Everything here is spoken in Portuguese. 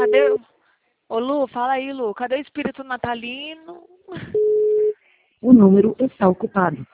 Cadê? Ô, Lu, fala aí, Lu. Cadê o espírito natalino? O número está ocupado.